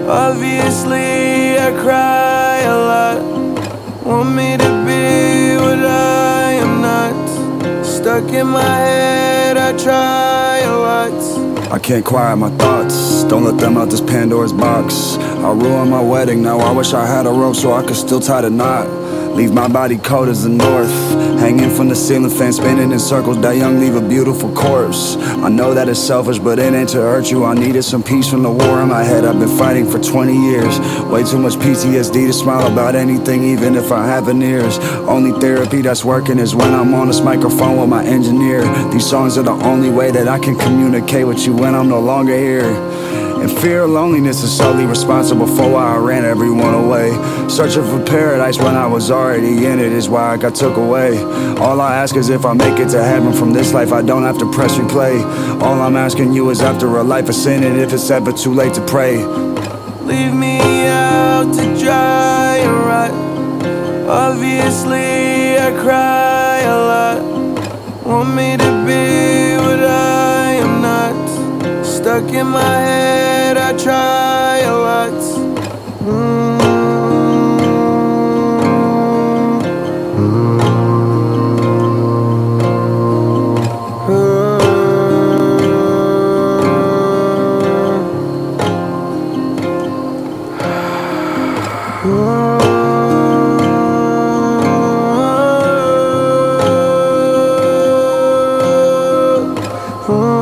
Obviously, I cry a lot. Want me to be what I am not. Stuck in my head, I try a lot. I can't quiet my thoughts, don't let them out this Pandora's box. I ruined my wedding, now I wish I had a rope so I could still tie the knot. Leave my body cold as the north, hanging from the ceiling fan, spinning in circles. Die young, leave a beautiful corpse. I know that it's selfish, but it ain't to hurt you. I needed some peace from the war in my head. I've been fighting for 20 years. Way too much PTSD to smile about anything, even if I have veneers. Only therapy that's working is when I'm on this microphone with my engineer. These songs are the only way that I can communicate with you when I'm no longer here. And fear of loneliness is solely responsible for why I ran everyone away. Searching for paradise when I was already in it is why I got took away. All I ask is if I make it to heaven from this life, I don't have to press replay. All I'm asking you is after a life of sin, and if it's ever too late to pray, leave me out to dry and rot. Obviously, I cry a lot. Want me to be what I am not. Stuck in my head, I try a lot. Oh